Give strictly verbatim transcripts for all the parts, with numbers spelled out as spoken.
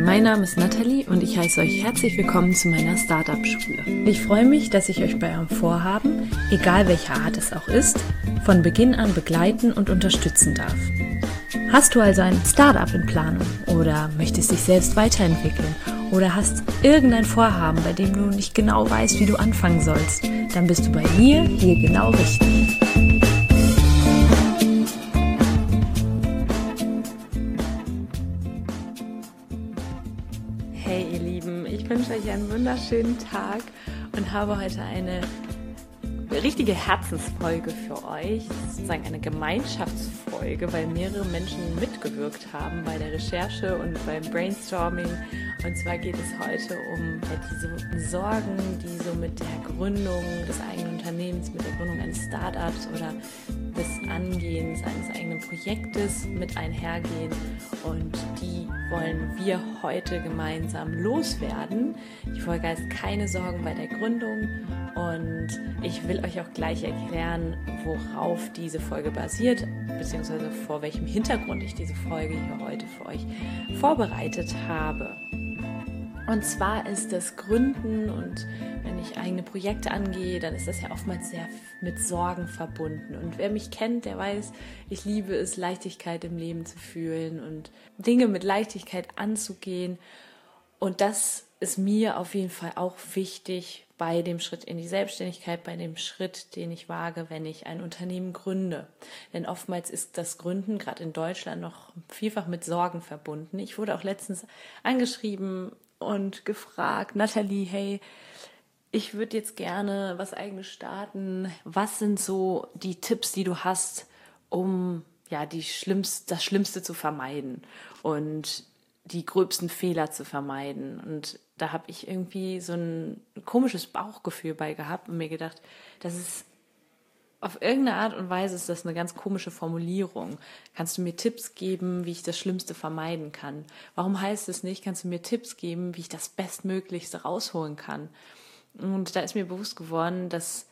mein Name ist Nathalie und ich heiße euch herzlich willkommen zu meiner Startup-Schule. Ich freue mich, dass ich euch bei eurem Vorhaben, egal welcher Art es auch ist, von Beginn an begleiten und unterstützen darf. Hast du also ein Startup in Planung oder möchtest dich selbst weiterentwickeln oder hast irgendein Vorhaben, bei dem du nicht genau weißt, wie du anfangen sollst, dann bist du bei mir hier genau richtig. Hey ihr Lieben, ich wünsche euch einen wunderschönen Tag und habe heute eine richtige Herzensfolge für euch, sozusagen eine Gemeinschaftsfolge, weil mehrere Menschen mitgewirkt haben bei der Recherche und beim Brainstorming. Und zwar geht es heute um ja, diese Sorgen, die so mit der Gründung des eigenen Unternehmens, mit der Gründung eines Startups oder des Angehens eines eigenen Projektes mit einhergehen. Und die wollen wir heute gemeinsam loswerden. Die Folge heißt keine Sorgen bei der Gründung und ich will euch auch gleich erklären, worauf diese Folge basiert, beziehungsweise vor welchem Hintergrund ich diese Folge hier heute für euch vorbereitet habe. Und zwar ist das Gründen und wenn ich eigene Projekte angehe, dann ist das ja oftmals sehr mit Sorgen verbunden. Und wer mich kennt, der weiß, ich liebe es, Leichtigkeit im Leben zu fühlen und Dinge mit Leichtigkeit anzugehen. Und das ist mir auf jeden Fall auch wichtig bei dem Schritt in die Selbstständigkeit, bei dem Schritt, den ich wage, wenn ich ein Unternehmen gründe. Denn oftmals ist das Gründen, gerade in Deutschland, noch vielfach mit Sorgen verbunden. Ich wurde auch letztens angeschrieben und gefragt, Nathalie, hey, ich würde jetzt gerne was Eigenes starten. Was sind so die Tipps, die du hast, um ja die schlimmst, das Schlimmste zu vermeiden und die gröbsten Fehler zu vermeiden? Und da habe ich irgendwie so ein komisches Bauchgefühl bei gehabt und mir gedacht, das ist auf irgendeine Art und Weise ist das eine ganz komische Formulierung. Kannst du mir Tipps geben, wie ich das Schlimmste vermeiden kann? Warum heißt es nicht, kannst du mir Tipps geben, wie ich das Bestmöglichste rausholen kann? Und da ist mir bewusst geworden, dass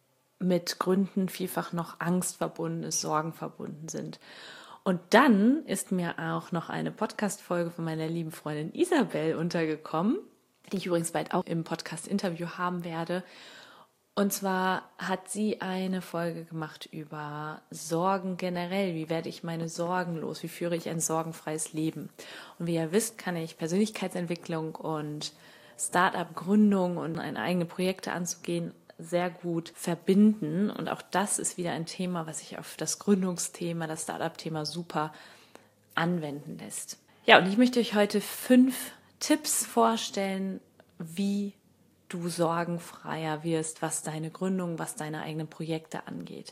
mit Gründen vielfach noch Angst verbunden ist, Sorgen verbunden sind. Und dann ist mir auch noch eine Podcast-Folge von meiner lieben Freundin Isabel untergekommen, die ich übrigens bald auch im Podcast-Interview haben werde. Und zwar hat sie eine Folge gemacht über Sorgen generell. Wie werde ich meine Sorgen los? Wie führe ich ein sorgenfreies Leben? Und wie ihr wisst, kann ich Persönlichkeitsentwicklung und Start-up-Gründung und eine eigene Projekte anzugehen sehr gut verbinden. Und auch das ist wieder ein Thema, was sich auf das Gründungsthema, das Start-up-Thema super anwenden lässt. Ja, und ich möchte euch heute fünf Tipps vorstellen, wie du sorgenfreier wirst, was deine Gründung, was deine eigenen Projekte angeht.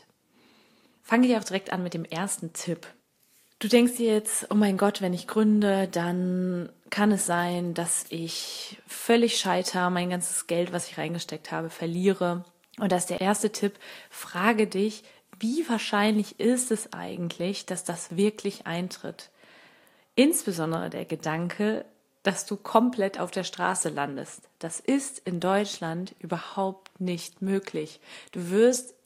Fange ich auch direkt an mit dem ersten Tipp. Du denkst dir jetzt, oh mein Gott, wenn ich gründe, dann kann es sein, dass ich völlig scheitere, mein ganzes Geld, was ich reingesteckt habe, verliere. Und das ist der erste Tipp. Frage dich, wie wahrscheinlich ist es eigentlich, dass das wirklich eintritt? Insbesondere der Gedanke, dass du komplett auf der Straße landest. Das ist in Deutschland überhaupt nicht möglich. Du wirst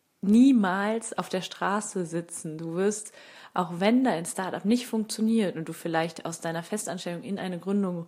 niemals auf der Straße sitzen. Du wirst, auch wenn dein Startup nicht funktioniert und du vielleicht aus deiner Festanstellung in eine Gründung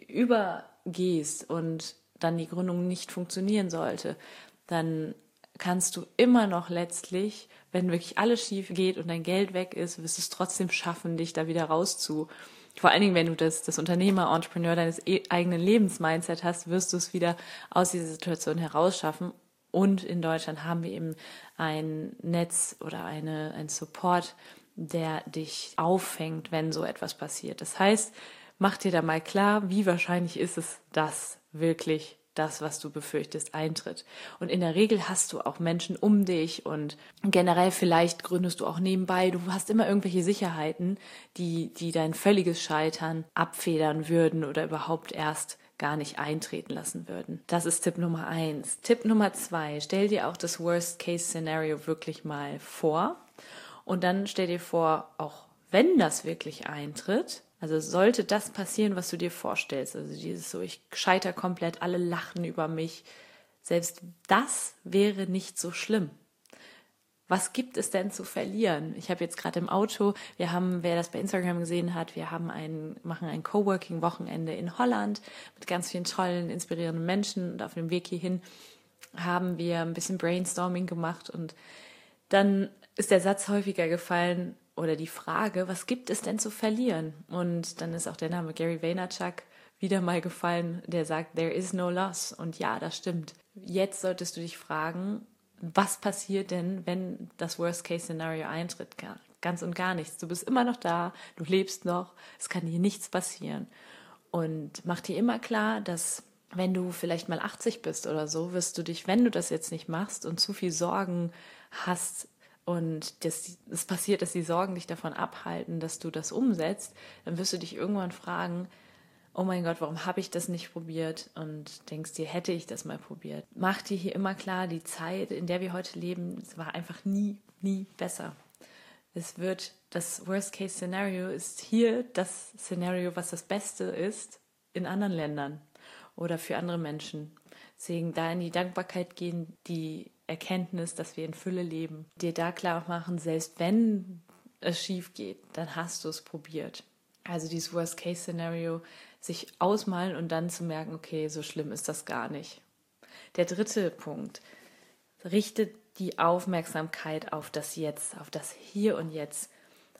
übergehst und dann die Gründung nicht funktionieren sollte, dann kannst du immer noch letztlich, wenn wirklich alles schief geht und dein Geld weg ist, wirst du es trotzdem schaffen, dich da wieder rauszu. Vor allen Dingen, wenn du das, das Unternehmer, Entrepreneur deines e- eigenen Lebensmindset hast, wirst du es wieder aus dieser Situation herausschaffen. Und in Deutschland haben wir eben ein Netz oder eine, ein Support, der dich auffängt, wenn so etwas passiert. Das heißt, mach dir da mal klar, wie wahrscheinlich ist es, dass wirklich das, was du befürchtest, eintritt. Und in der Regel hast du auch Menschen um dich und generell vielleicht gründest du auch nebenbei. Du hast immer irgendwelche Sicherheiten, die, die dein völliges Scheitern abfedern würden oder überhaupt erst gar nicht eintreten lassen würden. Das ist Tipp Nummer eins. Tipp Nummer zwei, stell dir auch das Worst-Case-Szenario wirklich mal vor und dann stell dir vor, auch wenn das wirklich eintritt, also sollte das passieren, was du dir vorstellst, also dieses so, ich scheitere komplett, alle lachen über mich, selbst das wäre nicht so schlimm. Was gibt es denn zu verlieren? Ich habe jetzt gerade im Auto, wir haben, wer das bei Instagram gesehen hat, wir haben ein, machen ein Coworking-Wochenende in Holland mit ganz vielen tollen, inspirierenden Menschen und auf dem Weg hierhin haben wir ein bisschen Brainstorming gemacht und dann ist der Satz häufiger gefallen oder die Frage, was gibt es denn zu verlieren? Und dann ist auch der Name Gary Vaynerchuk wieder mal gefallen, der sagt, there is no loss. Und ja, das stimmt. Jetzt solltest du dich fragen, was passiert denn, wenn das Worst-Case-Szenario eintritt? Ganz und gar nichts. Du bist immer noch da, du lebst noch, es kann dir nichts passieren. Und mach dir immer klar, dass wenn du vielleicht mal achtzig bist oder so, wirst du dich, wenn du das jetzt nicht machst und zu viel Sorgen hast und es passiert, dass die Sorgen dich davon abhalten, dass du das umsetzt, dann wirst du dich irgendwann fragen, oh mein Gott, warum habe ich das nicht probiert? Und denkst dir, hätte ich das mal probiert. Mach dir hier immer klar, die Zeit, in der wir heute leben, es war einfach nie, nie besser. Es wird, das Worst-Case-Szenario ist hier das Szenario, was das Beste ist in anderen Ländern oder für andere Menschen. Deswegen da in die Dankbarkeit gehen, die Erkenntnis, dass wir in Fülle leben. Dir da klar machen, selbst wenn es schief geht, dann hast du es probiert. Also dieses Worst-Case-Szenario sich ausmalen und dann zu merken, okay, so schlimm ist das gar nicht. Der dritte Punkt, richte die Aufmerksamkeit auf das Jetzt, auf das Hier und Jetzt.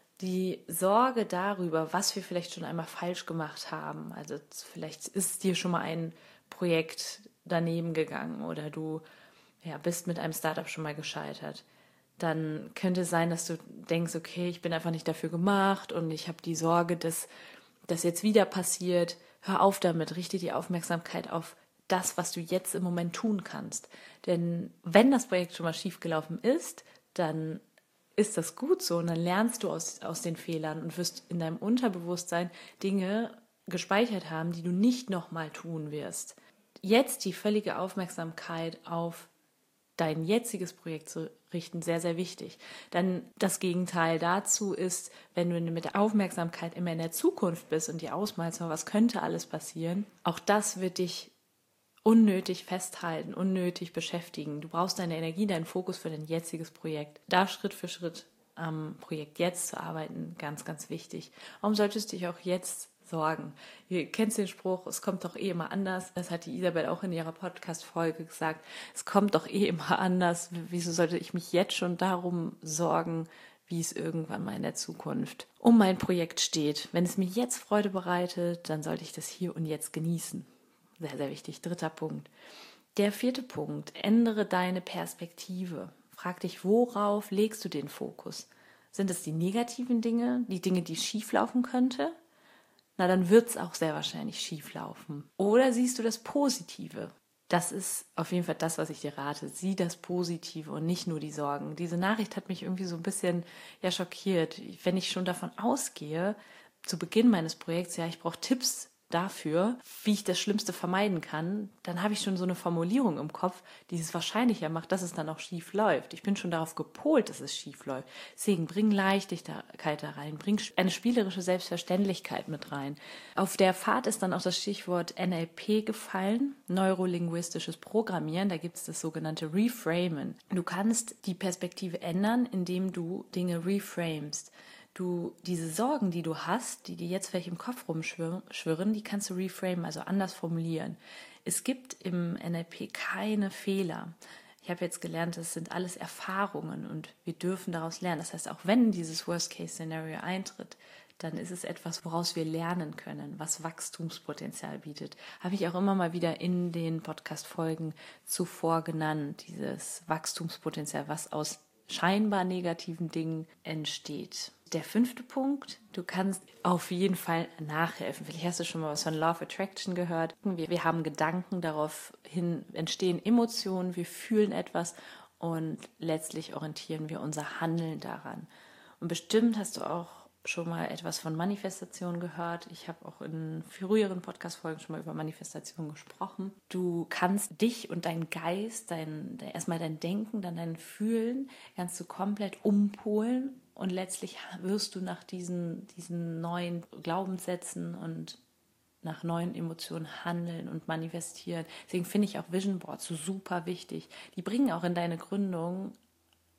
Die Sorge darüber, was wir vielleicht schon einmal falsch gemacht haben. Also vielleicht ist dir schon mal ein Projekt daneben gegangen oder du ja, bist mit einem Startup schon mal gescheitert. Dann könnte es sein, dass du denkst, okay, ich bin einfach nicht dafür gemacht und ich habe die Sorge, dass das jetzt wieder passiert. Hör auf damit, richte die Aufmerksamkeit auf das, was du jetzt im Moment tun kannst. Denn wenn das Projekt schon mal schiefgelaufen ist, dann ist das gut so und dann lernst du aus, aus den Fehlern und wirst in deinem Unterbewusstsein Dinge gespeichert haben, die du nicht nochmal tun wirst. Jetzt die völlige Aufmerksamkeit auf dein jetziges Projekt zu richten, sehr, sehr wichtig. Dann das Gegenteil dazu ist, wenn du mit der Aufmerksamkeit immer in der Zukunft bist und dir ausmalst, was könnte alles passieren, auch das wird dich unnötig festhalten, unnötig beschäftigen. Du brauchst deine Energie, deinen Fokus für dein jetziges Projekt. Da Schritt für Schritt am Projekt jetzt zu arbeiten, ganz, ganz wichtig. Warum solltest du dich auch jetzt sorgen? Ihr kennt den Spruch, es kommt doch eh immer anders. Das hat die Isabel auch in ihrer Podcast-Folge gesagt. Es kommt doch eh immer anders. Wieso sollte ich mich jetzt schon darum sorgen, wie es irgendwann mal in der Zukunft um mein Projekt steht? Wenn es mir jetzt Freude bereitet, dann sollte ich das hier und jetzt genießen. Sehr, sehr wichtig. Dritter Punkt. Der vierte Punkt. Ändere deine Perspektive. Frag dich, worauf legst du den Fokus? Sind es die negativen Dinge, die Dinge, die schief laufen könnte? Na, dann wird es auch sehr wahrscheinlich schief laufen. Oder siehst du das Positive? Das ist auf jeden Fall das, was ich dir rate. Sieh das Positive und nicht nur die Sorgen. Diese Nachricht hat mich irgendwie so ein bisschen ja schockiert. Wenn ich schon davon ausgehe, zu Beginn meines Projekts, ja, ich brauche Tipps dafür, wie ich das Schlimmste vermeiden kann, dann habe ich schon so eine Formulierung im Kopf, die es wahrscheinlicher macht, dass es dann auch schief läuft. Ich bin schon darauf gepolt, dass es schief läuft. Deswegen bring Leichtigkeit da rein, bring eine spielerische Selbstverständlichkeit mit rein. Auf der Fahrt ist dann auch das Stichwort N L P gefallen, neurolinguistisches Programmieren. Da gibt es das sogenannte Reframen. Du kannst die Perspektive ändern, indem du Dinge reframest. Du, diese Sorgen, die du hast, die dir jetzt vielleicht im Kopf rumschwirren, die kannst du reframen, also anders formulieren. Es gibt im N L P keine Fehler. Ich habe jetzt gelernt, das sind alles Erfahrungen und wir dürfen daraus lernen. Das heißt, auch wenn dieses Worst-Case-Szenario eintritt, dann ist es etwas, woraus wir lernen können, was Wachstumspotenzial bietet. Habe ich auch immer mal wieder in den Podcast-Folgen zuvor genannt, dieses Wachstumspotenzial, was aus scheinbar negativen Dingen entsteht. Der fünfte Punkt, du kannst auf jeden Fall nachhelfen. Vielleicht hast du schon mal was von Law of Attraction gehört. Wir, wir haben Gedanken, daraufhin entstehen Emotionen, wir fühlen etwas und letztlich orientieren wir unser Handeln daran. Und bestimmt hast du auch schon mal etwas von Manifestation gehört. Ich habe auch in früheren Podcast-Folgen schon mal über Manifestation gesprochen. Du kannst dich und deinen Geist, dein, erstmal dein Denken, dann dein Fühlen, kannst du komplett umpolen und letztlich wirst du nach diesen, diesen neuen Glaubenssätzen und nach neuen Emotionen handeln und manifestieren. Deswegen finde ich auch Vision Boards so super wichtig. Die bringen auch in deine Gründung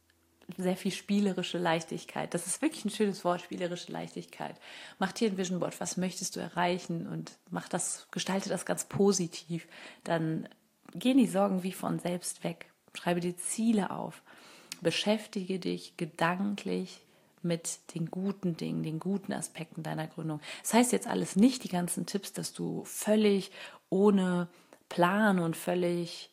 sehr viel spielerische Leichtigkeit. Das ist wirklich ein schönes Wort, spielerische Leichtigkeit. Mach dir ein Vision Board, was möchtest du erreichen und mach das, gestalte das ganz positiv. Dann gehen die Sorgen wie von selbst weg. Schreibe dir Ziele auf. Beschäftige dich gedanklich mit den guten Dingen, den guten Aspekten deiner Gründung. Das heißt jetzt alles nicht, die ganzen Tipps, dass du völlig ohne Plan und völlig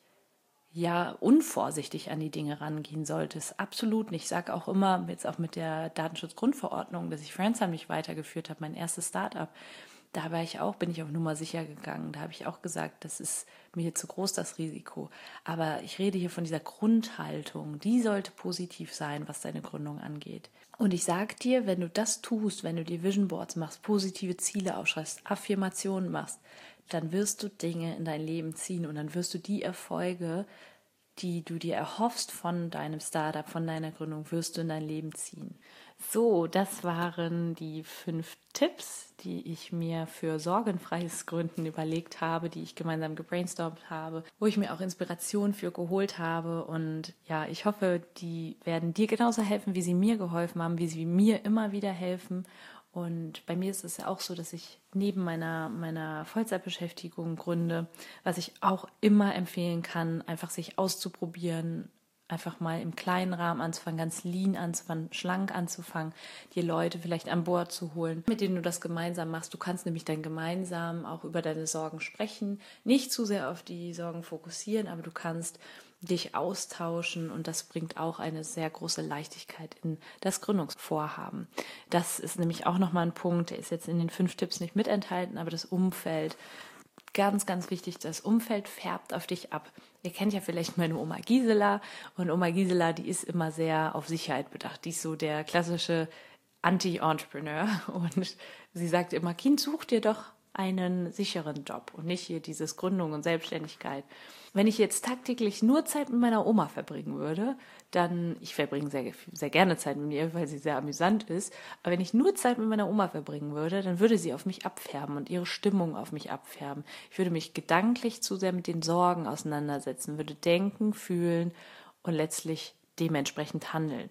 ja unvorsichtig an die Dinge rangehen solltest. Absolut nicht. Ich sage auch immer, jetzt auch mit der Datenschutzgrundverordnung, dass ich Friends mich weitergeführt habe, mein erstes Startup, da war ich auch, bin ich auf Nummer sicher gegangen. Da habe ich auch gesagt, das ist mir zu groß, das Risiko. Aber ich rede hier von dieser Grundhaltung. Die sollte positiv sein, was deine Gründung angeht. Und ich sage dir, wenn du das tust, wenn du dir Vision Boards machst, positive Ziele aufschreibst, Affirmationen machst, dann wirst du Dinge in dein Leben ziehen und dann wirst du die Erfolge, die du dir erhoffst von deinem Startup, von deiner Gründung, wirst du in dein Leben ziehen. So, das waren die fünf Tipps, die ich mir für sorgenfreies Gründen überlegt habe, die ich gemeinsam gebrainstormt habe, wo ich mir auch Inspiration für geholt habe. Und ja, ich hoffe, die werden dir genauso helfen, wie sie mir geholfen haben, wie sie mir immer wieder helfen. Und bei mir ist es ja auch so, dass ich neben meiner, meiner Vollzeitbeschäftigung gründe, was ich auch immer empfehlen kann, einfach sich auszuprobieren, einfach mal im kleinen Rahmen anzufangen, ganz lean anzufangen, schlank anzufangen, dir Leute vielleicht an Bord zu holen, mit denen du das gemeinsam machst. Du kannst nämlich dann gemeinsam auch über deine Sorgen sprechen, nicht zu sehr auf die Sorgen fokussieren, aber du kannst dich austauschen und das bringt auch eine sehr große Leichtigkeit in das Gründungsvorhaben. Das ist nämlich auch nochmal ein Punkt, der ist jetzt in den fünf Tipps nicht mit enthalten, aber das Umfeld, ganz, ganz wichtig, das Umfeld färbt auf dich ab. Ihr kennt ja vielleicht meine Oma Gisela und Oma Gisela, die ist immer sehr auf Sicherheit bedacht. Die ist so der klassische Anti-Entrepreneur und sie sagt immer, Kind, such dir doch einen sicheren Job und nicht hier dieses Gründung und Selbstständigkeit. Wenn ich jetzt tagtäglich nur Zeit mit meiner Oma verbringen würde, dann, ich verbringe sehr, sehr gerne Zeit mit ihr, weil sie sehr amüsant ist, aber wenn ich nur Zeit mit meiner Oma verbringen würde, dann würde sie auf mich abfärben und ihre Stimmung auf mich abfärben. Ich würde mich gedanklich zu sehr mit den Sorgen auseinandersetzen, würde denken, fühlen und letztlich dementsprechend handeln.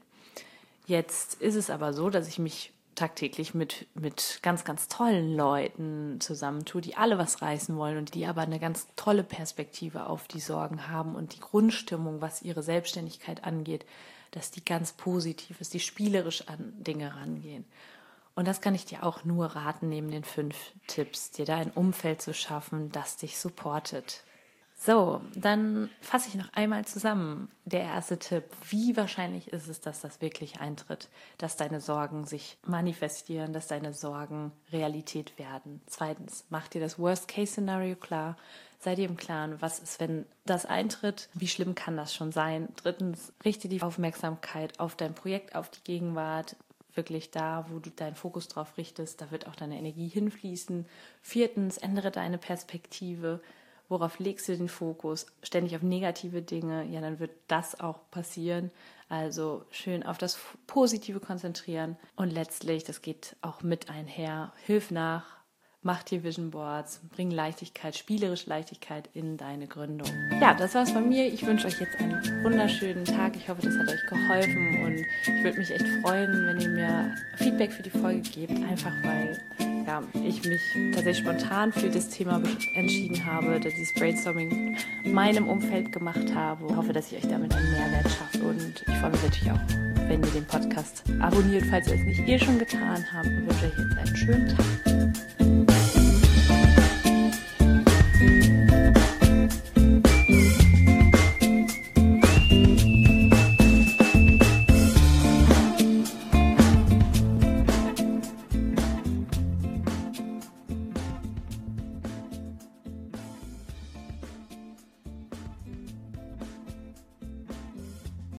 Jetzt ist es aber so, dass ich mich tagtäglich mit, mit ganz, ganz tollen Leuten zusammentue, die alle was reißen wollen und die aber eine ganz tolle Perspektive auf die Sorgen haben und die Grundstimmung, was ihre Selbstständigkeit angeht, dass die ganz positiv ist, die spielerisch an Dinge rangehen. Und das kann ich dir auch nur raten, neben den fünf Tipps, dir da ein Umfeld zu schaffen, das dich supportet. So, dann fasse ich noch einmal zusammen. Der erste Tipp: Wie wahrscheinlich ist es, dass das wirklich eintritt, dass deine Sorgen sich manifestieren, dass deine Sorgen Realität werden? Zweitens, mach dir das Worst-Case-Szenario klar. Sei dir im Klaren, was ist, wenn das eintritt? Wie schlimm kann das schon sein? Drittens, richte die Aufmerksamkeit auf dein Projekt, auf die Gegenwart. Wirklich da, wo du deinen Fokus drauf richtest, da wird auch deine Energie hinfließen. Viertens, ändere deine Perspektive. Worauf legst du den Fokus? Ständig auf negative Dinge, ja, dann wird das auch passieren. Also schön auf das Positive konzentrieren. Und letztlich, das geht auch mit einher, hilf nach, mach dir Vision Boards, bring Leichtigkeit, spielerische Leichtigkeit in deine Gründung. Ja, das war's von mir. Ich wünsche euch jetzt einen wunderschönen Tag. Ich hoffe, das hat euch geholfen und ich würde mich echt freuen, wenn ihr mir Feedback für die Folge gebt, einfach weil ja, ich mich tatsächlich spontan für das Thema entschieden habe, dass ich das Brainstorming in meinem Umfeld gemacht habe. Ich hoffe, dass ich euch damit einen Mehrwert schaffe und ich freue mich natürlich auch, wenn ihr den Podcast abonniert, falls ihr es nicht eh schon getan habt, und wünsche euch jetzt einen schönen Tag.